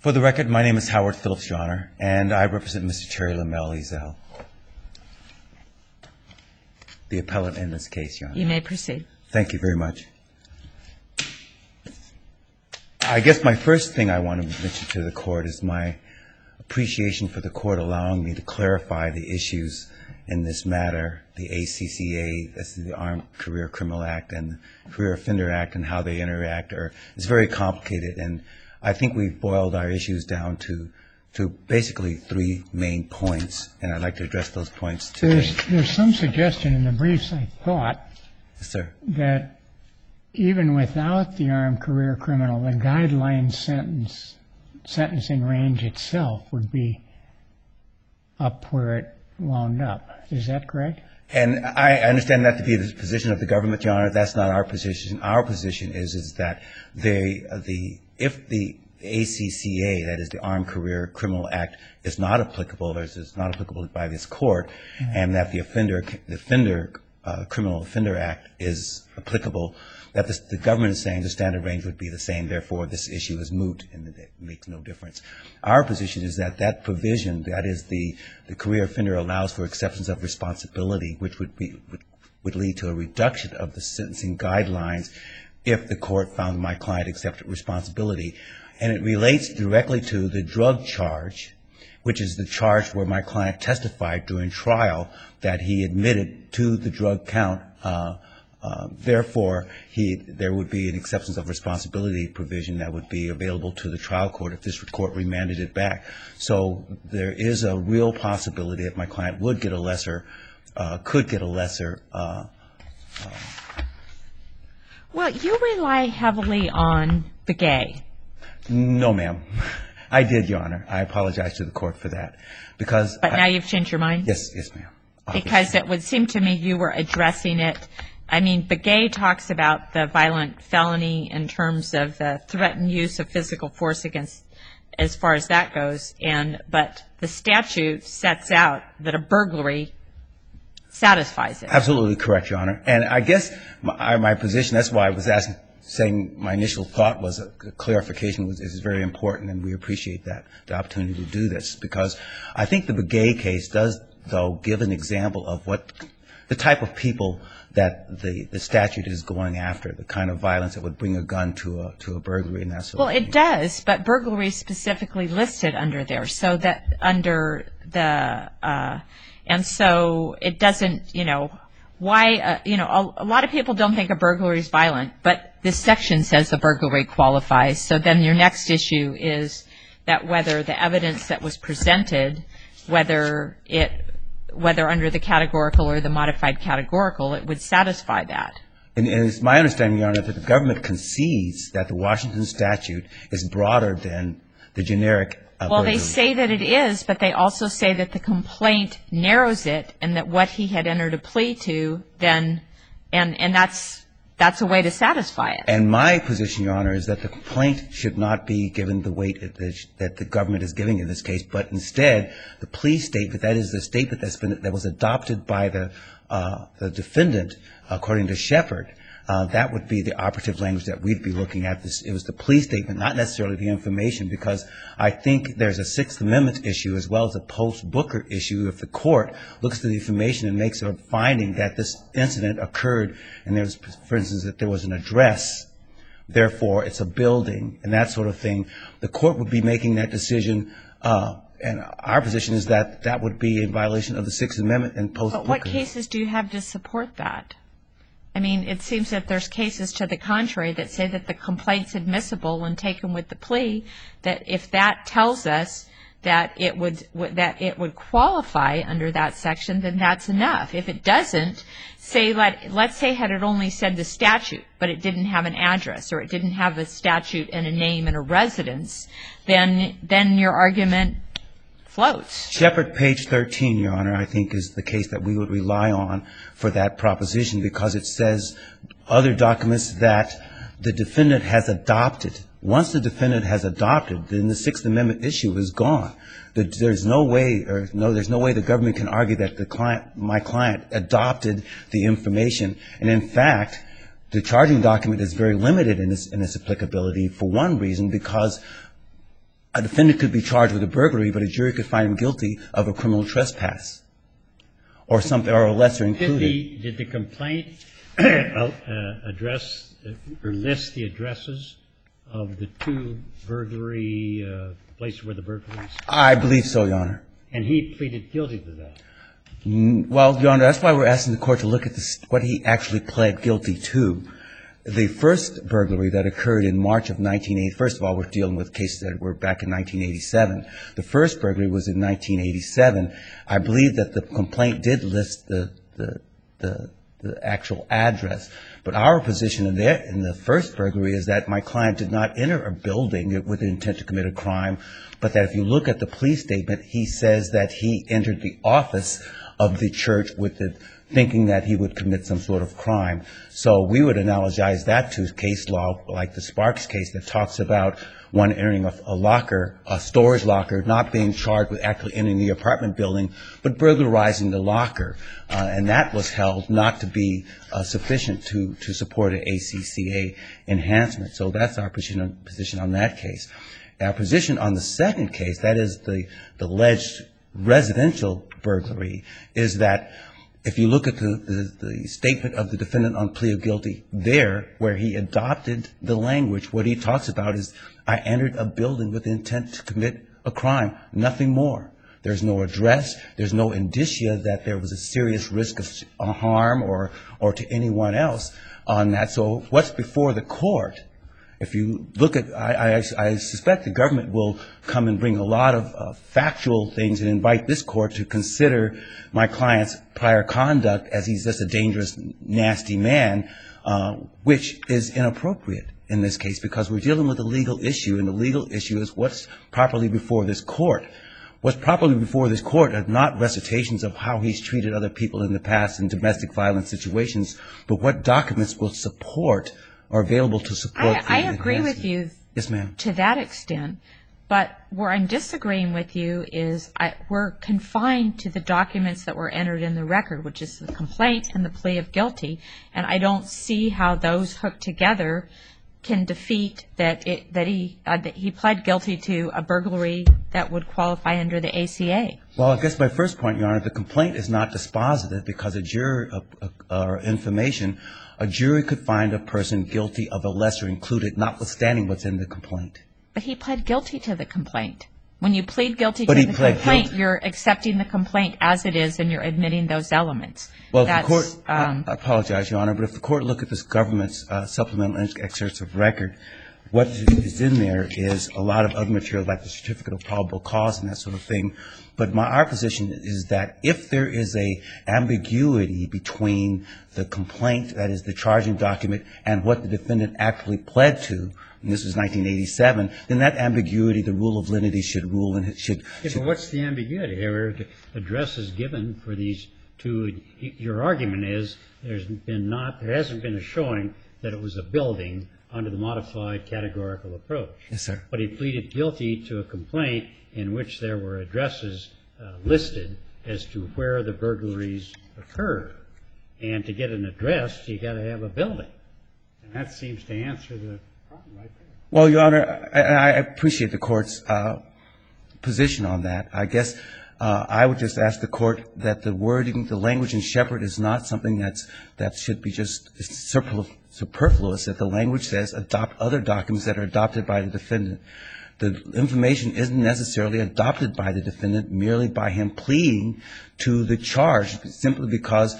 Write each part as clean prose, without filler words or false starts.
For the record, my name is Howard Phillips, Your Honor, and I represent Mr. Terry Lamel-Ezell, the appellant in this case, Your Honor. You may proceed. Thank you very much. I guess my first thing I want to mention to the Court is my appreciation for the Court allowing me to clarify the issues in this matter, the ACCA, that's the Armed Career Criminal Act, and the Career Offender Act, and how they interact. It's very complicated, and I think we've boiled our issues down to basically three main points, and I'd like to address those points today. There's some suggestion in the briefs, I thought, Yes, sir. that even without the armed career criminal, the guideline sentencing range itself would be up where it wound up. Is that correct? And I understand that to be the position of the government, Your Honor. That's not our position. Our position is that if the ACCA, that is the Armed Career Criminal Act, is not applicable, or is not applicable by this Court, and that the Criminal Offender Act is applicable, that the government is saying the standard range would be the same. Therefore, this issue is moot and it makes no difference. Our position is that that provision, that is the career offender, allows for acceptance of responsibility, which would lead to a reduction of the sentencing guidelines if the Court found my client accepted responsibility. And it relates directly to the drug charge, which is the charge where my client testified during trial that he admitted to the drug count. Therefore, there would be an acceptance of responsibility provision that would be available to the trial court if this court remanded it back. So there is a real possibility that my client would get a lesser, could get a lesser. Well, you rely heavily on Begay. No, ma'am. I did, Your Honor. I apologize to the Court for that. But now you've changed your mind? Yes, ma'am. Obviously. Because it would seem to me you were addressing it. I mean, Begay talks about the violent felony in terms of the threatened use of physical force against, as far as that goes, but the statute sets out that a burglary satisfies it. Absolutely correct, Your Honor. And I guess my position, that's why I was saying my initial thought was a clarification is very important, and we appreciate that, the opportunity to do this, because I think the Begay case does, though, give an example of what the type of people that the statute is going after, the kind of violence that would bring a gun to a burglary and that sort of thing. Well, it does, but burglary is specifically listed under there, so that under the, and so it doesn't, why, a lot of people don't think a burglary is violent, but this section says the burglary qualifies. So then your next issue is that whether the evidence that was presented, whether under the categorical or the modified categorical, it would satisfy that. And it's my understanding, Your Honor, that the government concedes that the Washington statute is broader than the generic burglary. Well, they say that it is, but they also say that the complaint narrows it, and that what he had entered a plea to, then, and that's a way to satisfy it. And my position, Your Honor, is that the complaint should not be given the weight that the government is giving in this case, but instead the plea statement, that is the statement that was adopted by the defendant, according to Shepard, that would be the operative language that we'd be looking at. It was the plea statement, not necessarily the information, because I think there's a Sixth Amendment issue as well as a post-Booker issue. If the court looks at the information and makes a finding that this incident occurred, and there's, for instance, that there was an address, therefore it's a building and that sort of thing, the court would be making that decision, and our position is that that would be in violation of the Sixth Amendment and post-Booker. But what cases do you have to support that? I mean, it seems that there's cases to the contrary that say that the complaint's admissible and taken with the plea, that if that tells us that it would qualify under that section, then that's enough. If it doesn't, let's say had it only said the statute, but it didn't have an address, or it didn't have a statute and a name and a residence, then your argument floats. Shepard, page 13, Your Honor, I think is the case that we would rely on for that proposition, because it says other documents that the defendant has adopted. Once the defendant has adopted, then the Sixth Amendment issue is gone. There's no way the government can argue that my client adopted the information. And in fact, the charging document is very limited in its applicability for one reason, because a defendant could be charged with a burglary, but a jury could find him guilty of a criminal trespass or something, or a lesser included. Did the complaint address or list the addresses of the two burglary places where the burglaries? I believe so, Your Honor. And he pleaded guilty to that. Well, Your Honor, that's why we're asking the court to look at what he actually pled guilty to. The first burglary that occurred in March of 1980, first of all, we're dealing with cases that were back in 1987. The first burglary was in 1987. I believe that the complaint did list the actual address. But our position in the first burglary is that my client did not enter a building with the intent to commit a crime, but that if you look at the police statement, he says that he entered the office of the church with the thinking that he would commit some sort of crime. So we would analogize that to case law like the Sparks case that talks about one entering a locker, a storage locker, not being charged with actually entering the apartment building, but burglarizing the locker. And that was held not to be sufficient to support an ACCA enhancement. So that's our position on that case. Our position on the second case, that is the alleged residential burglary, is that if you look at the statement of the defendant on plea of guilty there, where he adopted the language, what he talks about is, I entered a building with the intent to commit a crime, nothing more. There's no address, there's no indicia that there was a serious risk of harm or to anyone else on that. So what's before the court? If you look at, I suspect the government will come and bring a lot of factual things and invite this court to consider my client's prior conduct as he's just a dangerous, nasty man, which is inappropriate in this case because we're dealing with a legal issue, and the legal issue is what's properly before this court. What's properly before this court are not recitations of how he's treated other people in the past in domestic violence situations, but what documents will support or available to support. I agree with you. Yes, ma'am. To that extent, but where I'm disagreeing with you is we're confined to the documents that were entered in the record, which is the complaint and the plea of guilty, and I don't see how those hooked together can defeat that he pled guilty to a burglary that would qualify under the ACA. Well, I guess my first point, Your Honor, the complaint is not dispositive because a jury or information, a jury could find a person guilty of a lesser included, notwithstanding what's in the complaint. But he pled guilty to the complaint. When you plead guilty to the complaint, you're accepting the complaint as it is and you're admitting those elements. Well, if the court, I apologize, Your Honor, but if the court look at this government's supplemental excerpts of record, what is in there is a lot of other material like the certificate of probable cause and that sort of thing. But our position is that if there is a ambiguity between the complaint, that is the charging document, and what the defendant actually pled to, and this was 1987, then that ambiguity, the rule of lenity should rule and it should. Yeah, but what's the ambiguity? There were addresses given for these two. Your argument is there hasn't been a showing that it was a building under the modified categorical approach. Yes, sir. But he pleaded guilty to a complaint in which there were addresses listed as to where the burglaries occurred. And to get an address, you got to have a building. And that seems to answer the problem right there. Well, Your Honor, I appreciate the court's position on that. I guess I would just ask the court that the wording, the language in Shepard is not something that should be just superfluous, that the language says adopt other documents that are adopted by the defendant. The information isn't necessarily adopted by the defendant merely by him pleading to the charge, simply because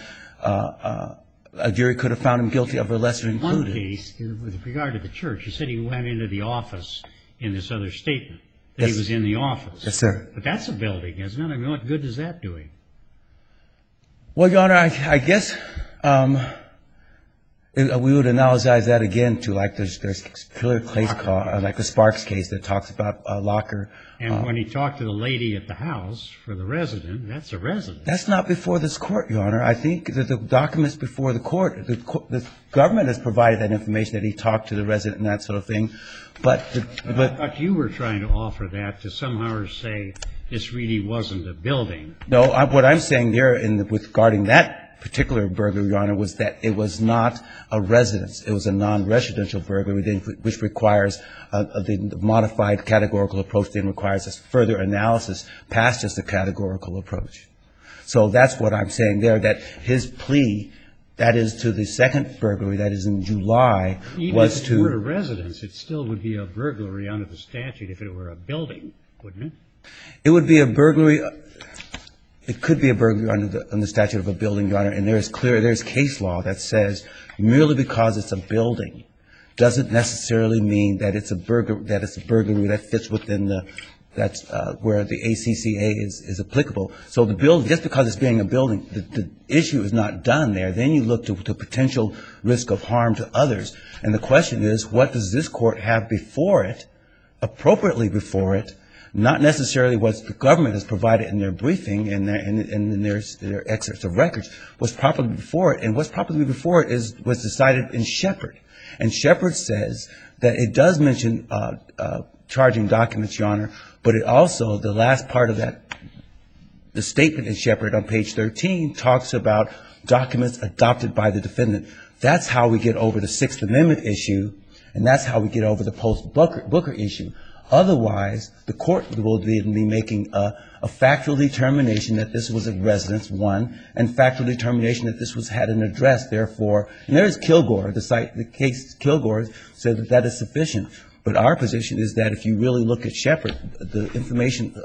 a jury could have found him guilty of a lesser included. One case, with regard to the church, you said he went into the office in this other statement, that he was in the office. Yes, sir. But that's a building, isn't it? I mean, what good is that doing? Well, Your Honor, I guess we would analogize that again to like there's clear case like the Sparks case that talks about a locker. And when he talked to the lady at the house for the resident, that's a resident. That's not before this court, Your Honor. I think that the documents before the court, the government has provided that information that he talked to the resident and that sort of thing. But I thought you were trying to offer that to somehow say this really wasn't a building. No, what I'm saying there regarding that that particular burglary, Your Honor, was that it was not a residence. It was a non-residential burglary, which requires the modified categorical approach then requires a further analysis past just a categorical approach. So that's what I'm saying there, that his plea, that is to the second burglary, that is in July, was to... Even if it were a residence, it still would be a burglary under the statute if it were a building, wouldn't it? It would be a burglary. It could be a burglary under the statute of a building, Your Honor, and there's case law that says merely because it's a building doesn't necessarily mean that it's a burglary that fits within where the ACCA is applicable. So the building, just because it's being a building, the issue is not done there. Then you look to potential risk of harm to others, and the question is, what does this court have before it, appropriately before it? Not necessarily what the government has provided in their briefing and in their excerpts of records. What's properly before it, and what's properly before it was decided in Shepard. And Shepard says that it does mention charging documents, Your Honor, but it also, the last part of that, the statement in Shepard on page 13 talks about documents adopted by the defendant. That's how we get over the Sixth Amendment issue, and that's how we get over the post-Booker issue. Otherwise, the court will be making a factual determination that this was a residence, one, and factual determination that this had an address, therefore, and there is Kilgore, the case Kilgore said that is sufficient. But our position is that if you really look at Shepard, the information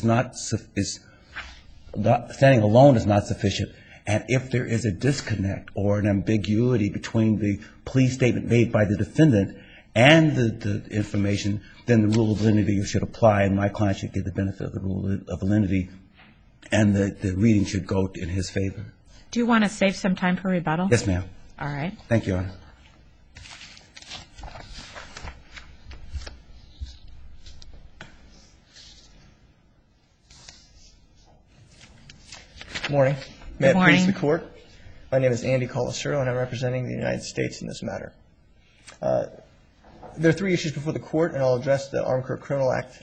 standing alone is not sufficient. And if there is a disconnect or an ambiguity between the plea statement made by the defendant and the information, then the rule of lenity should apply, and my client should get the benefit of the rule of lenity, and the reading should go in his favor. Do you want to save some time for rebuttal? Yes, ma'am. All right. Thank you, Your Honor. Good morning. May Good it please morning. the Court. My name is Andy Colasuro, and I'm representing the United States in this matter. There are three issues before the Court, and I'll address the Armed Career Criminal Act.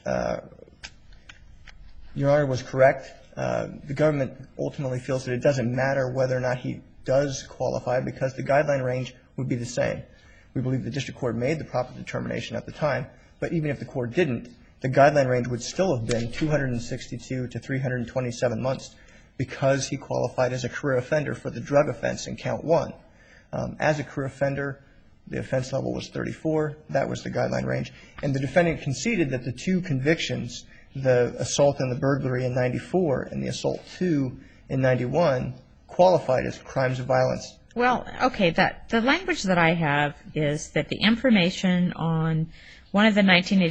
Your Honor was correct. The government ultimately feels that it doesn't matter whether or not he does qualify because the guideline range would be the same. We believe the district court made the proper determination at the time, but even if the court didn't, the guideline range would still have been 262 to 327 months because he qualified as a career offender for the drug offense in count one. As a career offender, the offense level was 34. That was the guideline range. And the defendant conceded that the two convictions, the assault and the burglary in 94 and the assault 2 in 91, qualified as crimes of violence. Well, okay, the language that I have is that the information on one of the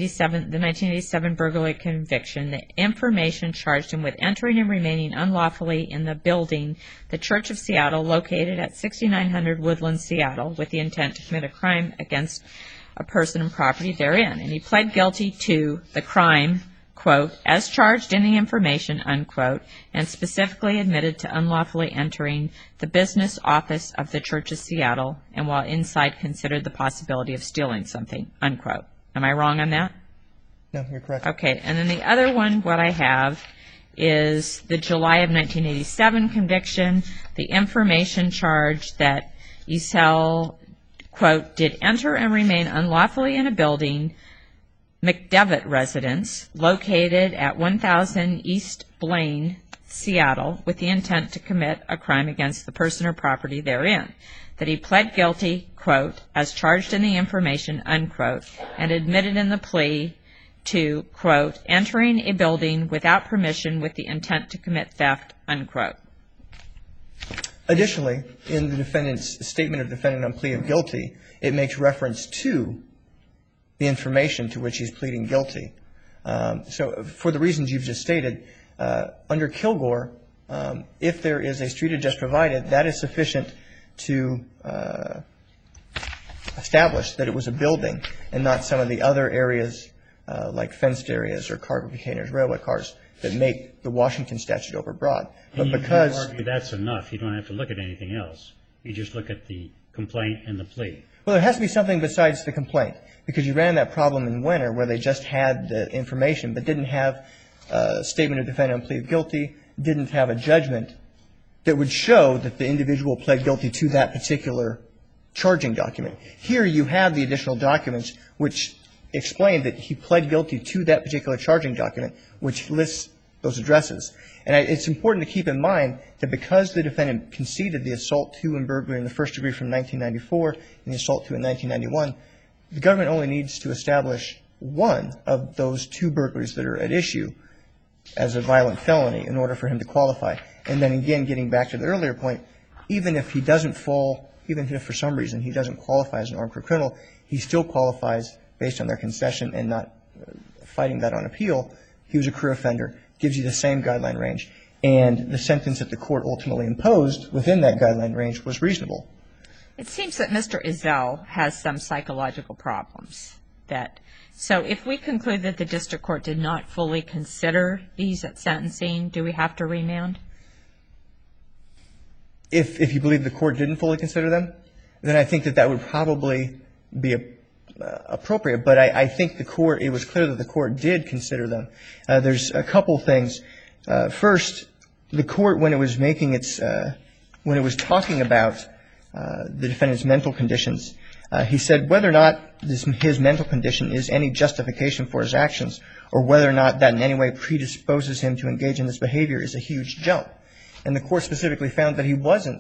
1987 burglary conviction, the information charged him with entering and remaining unlawfully in the building, the Church of Seattle, located at 6900 Woodland, Seattle, with the intent to commit a crime against a person and property therein. And he pled guilty to the crime, quote, as charged in the information, unquote, and specifically admitted to unlawfully entering the business office of the Church of Seattle and while inside considered the possibility of stealing something, unquote. Am I wrong on that? No, you're correct. Okay, and then the other one, what I have, is the July of 1987 conviction, the information charge that Esel, quote, did enter and remain unlawfully in a building, McDevitt residence, located at 1000 East Blaine, Seattle, with the intent to commit a crime against the person or property therein. That he pled guilty, quote, as charged in the information, unquote, and admitted in the plea to, quote, entering a building without permission with the intent to commit theft, unquote. Additionally, in the defendant's statement of defendant on plea of guilty, it makes reference to the information to which he's pleading guilty. So for the reasons you've just stated, under Kilgore, if there is a street address provided, that is sufficient to establish that it was a building and not some of the other areas like fenced areas or cargo containers, railway cars, that make the Washington statute overbroad. But because you argue that's enough, you don't have to look at anything else. You just look at the complaint and the plea. Well, there has to be something besides the complaint, because you ran that problem in Wenner where they just had the information but didn't have a statement of defendant on plea of guilty, didn't have a judgment that would show that the individual pled guilty to that particular charging document. Here you have the additional documents which explain that he pled guilty to that particular charging document, which lists those addresses. And it's important to keep in mind that because the defendant conceded the assault 2 and burglary in the first degree from 1994 and the assault 2 in 1991, the government only needs to establish one of those 2 burglaries that are at issue as a violent felony in order for him to qualify. And then again, getting back to the earlier point, even if he doesn't fall, even if for some reason he doesn't qualify as an armed career criminal, he still qualifies based on their concession and not fighting that on appeal. He was a career offender, gives you the same guideline range, and the sentence that the court ultimately imposed within that guideline range was reasonable. It seems that Mr. Ezell has some psychological problems. So if we conclude that the district court did not fully consider these at sentencing, do we have to remand? If you believe the court didn't fully consider them, then I think that would probably be appropriate. But I think it was clear that the court did consider them. There's a couple things. First, the court, when it was talking about the defendant's mental conditions, he said whether or not his mental condition is any justification for his actions or whether or not that in any way predisposes him to engage in this behavior is a huge jump. And the court specifically found that he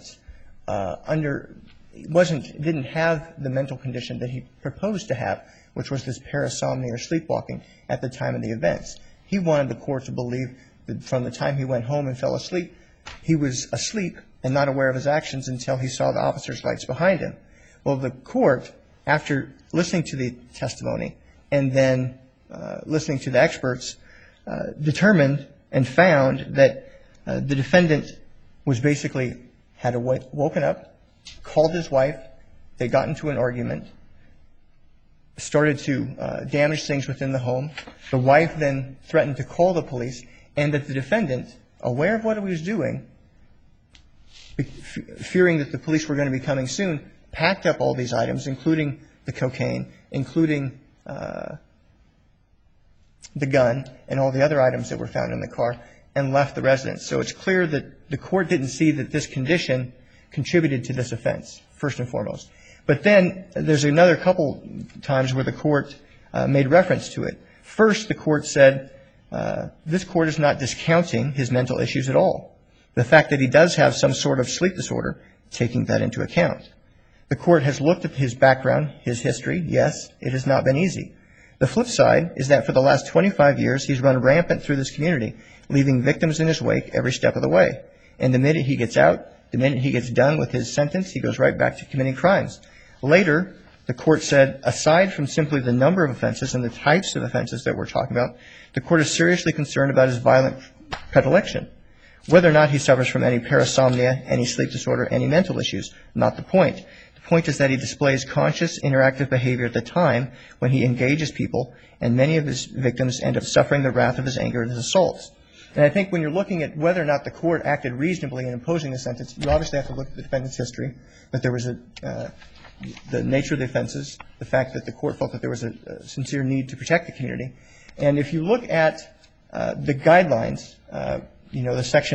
didn't have the mental condition that he proposed to have, which was this parasomnia or sleepwalking at the time of the events. He wanted the court to believe that from the time he went home and fell asleep, he was asleep and not aware of his actions until he saw the officer's lights behind him. Well, the court, after listening to the testimony and then listening to the experts, determined and found that the defendant was basically had woken up, called his wife, they got into an argument, started to damage things within the home. The wife then threatened to call the police, and that the defendant, aware of what he was doing, fearing that the police were going to be coming soon, packed up all these items, including the cocaine, including the gun, and all the other items that were found in the car, and left the residence. So it's clear that the court didn't see that this condition contributed to this offense, first and foremost. But then there's another couple times where the court made reference to it. First, the court said, this court is not discounting his mental issues at all. The fact that he does have some sort of sleep disorder, taking that into account. The court has looked at his background, his history. Yes, it has not been easy. The flip side is that for the last 25 years, he's run rampant through this community, leaving victims in his wake every step of the way. And the minute he gets out, the minute he gets done with his sentence, he goes right back to committing crimes. Later, the court said, aside from simply the number of offenses and the types of offenses that we're talking about, the court is seriously concerned about his violent predilection. Whether or not he suffers from any parasomnia, any sleep disorder, any mental issues, not the point. The point is that he displays conscious, interactive behavior at the time when he engages people, and many of his victims end up suffering the wrath of his anger and his assaults. And I think when you're looking at whether or not the court acted reasonably in imposing the sentence, you obviously have to look at the defendant's history, that there was the nature of the offenses, the fact that the court felt that there was a sincere need to protect the community. And if you look at the guidelines, the section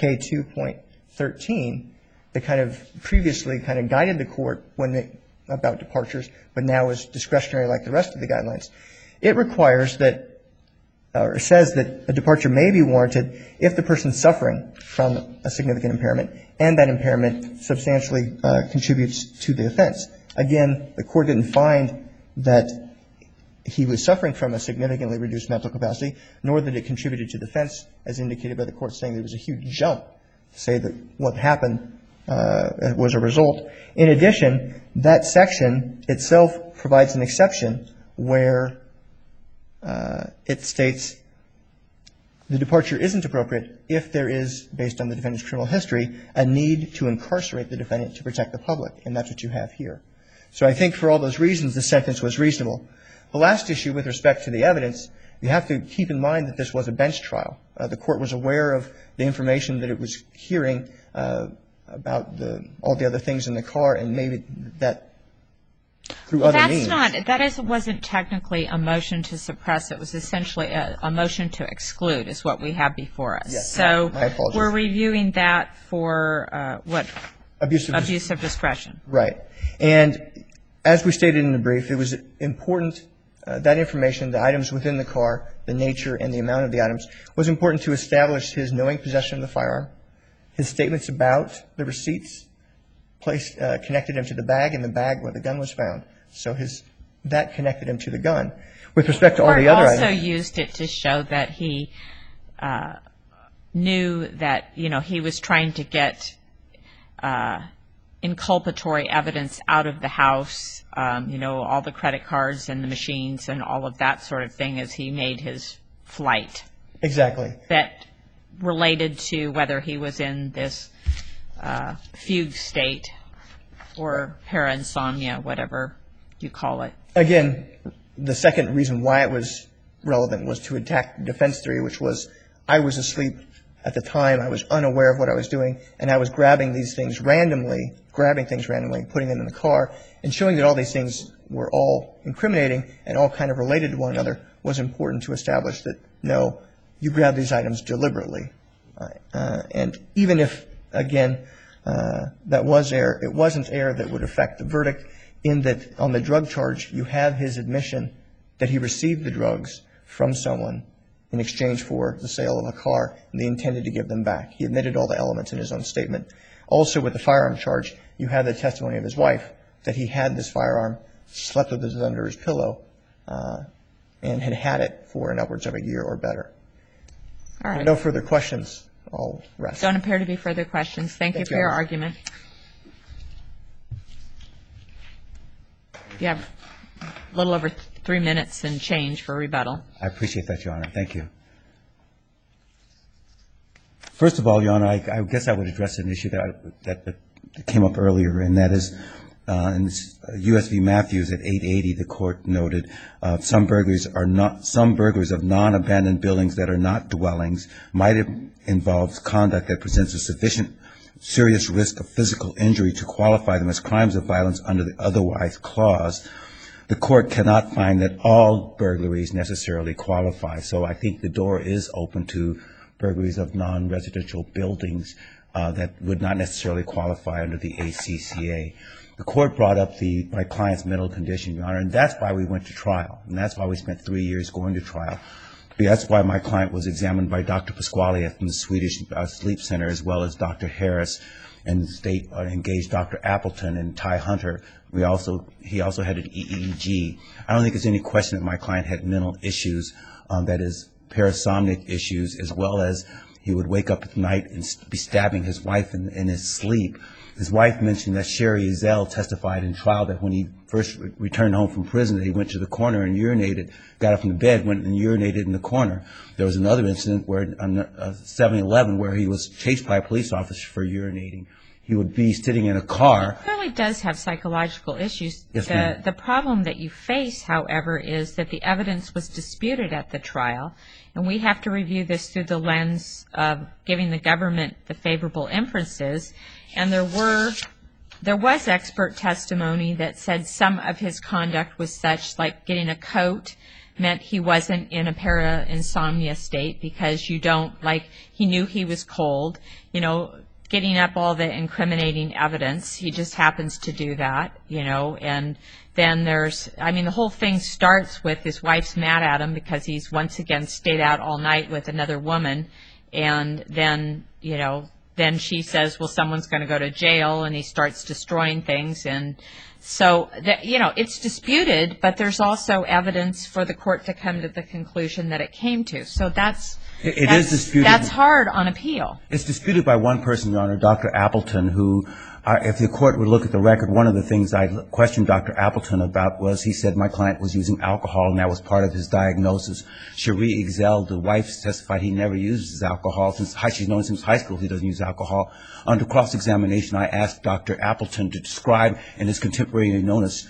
5K2.13, that kind of previously kind of guided the court about departures, but now is discretionary like the rest of the guidelines, it requires that, or says that a departure may be warranted if the person's suffering from a significant impairment and that impairment substantially contributes to the offense. Again, the court didn't find that he was suffering from a significantly reduced mental capacity, nor that it contributed to the offense, as indicated by the court saying there was a huge jump to say that what happened was a result. In addition, that section itself provides an exception where it states the departure isn't appropriate if there is, based on the defendant's criminal history, a need to incarcerate the defendant to protect the public, and that's what you have here. So I think for all those reasons, the sentence was reasonable. The last issue with respect to the evidence, you have to keep in mind that this was a bench trial. The court was aware of the information that it was hearing about all the other things in the car, and maybe that through other That's means. wasn't technically a motion to suppress. It was essentially a motion to exclude is what we have before us. Yes, so my apologies. we're reviewing that for what? Abuse of discretion. Right. And as we stated in the brief, it was important, that information, the items within the car, the nature and the amount of the items, was important to establish his knowing possession of the firearm, his statements about the receipts connected him to the bag, and the bag where the gun was found. So that connected him to the gun. With respect to all the other items. He also used it to show that he knew that, he was trying to get inculpatory evidence out of the house, all the credit cards and the machines and all of that sort of thing as he made his flight. Exactly. That related to whether he was in this fugue state or parainsomnia, whatever you call it. Again, the second reason why it was relevant was to attack the defense theory, which was I was asleep at the time, I was unaware of what I was doing, and I was grabbing things randomly, putting them in the car, and showing that all these things were all incriminating and all kind of related to one another was important to establish that, no, you grabbed these items deliberately. And even if, again, that was error, it wasn't error that would affect the verdict, in that on the drug charge, you have his admission that he received the drugs from someone in exchange for the sale of a car, and they intended to give them back. He admitted all the elements in his own statement. Also, with the firearm charge, you have the testimony of his wife that he had this firearm, slept with it under his pillow, and had it for upwards of a year or better. All right. No further questions. I'll rest. Don't appear to be further questions. Thank you for your argument. You have a little over 3 minutes and change for rebuttal. I appreciate that, Your Honor. Thank you. First of all, Your Honor, I guess I would address an issue that came up earlier, and that is in U.S. v. Matthews at 880, the court noted some burglaries of non-abandoned buildings that are not dwellings might involve conduct that presents a sufficient serious risk of physical injury to qualify them as crimes of violence under the otherwise clause. The court cannot find that all burglaries necessarily qualify. So I think the door is open to burglaries of non-residential buildings that would not necessarily qualify under the ACCA. The court brought up my client's mental condition, Your Honor, and that's why we went to trial, and that's why we spent 3 years going to trial. That's why my client was examined by Dr. Pasquale from the Swedish Sleep Center, as well as Dr. Harris, and the state engaged Dr. Appleton and Ty Hunter. He also had an EEG. I don't think there's any question that my client had mental issues, that is, parasomnic issues, as well as he would wake up at night and be stabbing his wife in his sleep. His wife mentioned that Sherry Ezell testified in trial that when he first returned home from prison, that he went to the corner and urinated, got up from the bed, went and urinated in the corner. There was another incident where on 7-Eleven where he was chased by a police officer for urinating. He would be sitting in a car. It really does have psychological issues. Yes, ma'am. The problem that you face, however, is that the evidence was disputed at the trial, and we have to review this through the lens of giving the government the favorable inferences. And there was expert testimony that said some of his conduct was such, like getting a coat meant he wasn't in a para-insomnia state because you don't, like, he knew he was cold, getting up all the incriminating evidence. He just happens to do that, and then the whole thing starts with his wife's mad at him because he's once again stayed out all night with another woman, and then she says, well, someone's going to go to jail, and he starts destroying things. And so, it's disputed, but there's also evidence for the court to come to the conclusion that it came to. So it is disputed. That's hard on appeal. It's disputed by one person, Your Honor, Dr. Appleton, who, if the court would look at the record, one of the things I questioned Dr. Appleton about was he said my client was using alcohol, and that was part of his diagnosis. Cherie Ezell, the wife, testified he never uses alcohol. She's known since high school he doesn't use alcohol. Under cross-examination, I asked Dr. Appleton to describe in his contemporaneous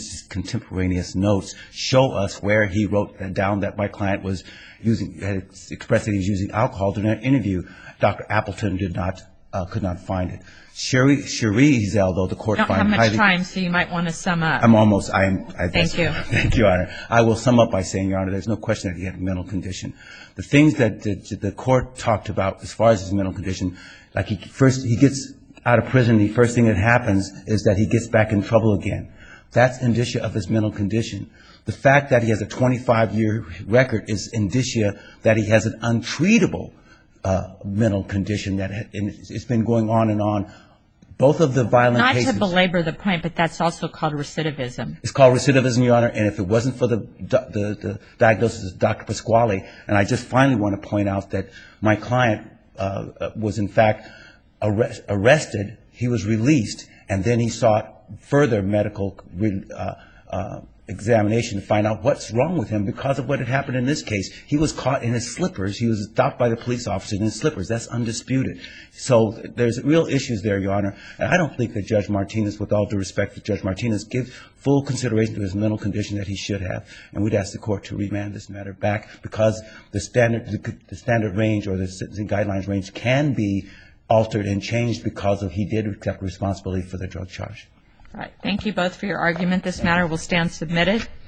notes, show us where he wrote down that my client was had expressed that he was using alcohol during an interview. Dr. Appleton did not could not find it. Cherie Ezel, though, the court Don't have found much highly... time, so you might want to sum up. I'm almost... Thank you. Thank you, Your Honor. I will sum up by saying, Your Honor, there's no question that he had a mental condition. The things that the court talked about as far as his mental condition, like he gets out of prison, the first thing that happens is that he gets back in trouble again. That's indicia of his mental condition. The fact that he has a 25-year record is indicia that he has an untreatable mental condition that it's been going on and on. Both of the violent cases... Not to belabor the point, but that's also called recidivism. It's called recidivism, Your Honor, and if it wasn't for the diagnosis of Dr. Pasquale, and I just finally want to point out that my client was in fact arrested, he was released, and then he sought further medical examination to find out what's wrong with him because of what had happened in this case. He was caught in his slippers. He was stopped by the police officer in his slippers. That's undisputed. So there's real issues there, Your Honor. And I don't think that Judge Martinez, with all due respect to Judge Martinez, gives full consideration to his mental condition that he should have. And we'd ask the court to remand this matter back because the standard range or the sentencing guidelines range can be altered and changed because of he did accept responsibility for the drug charge. All right. Thank you both for your argument. This matter will stand submitted.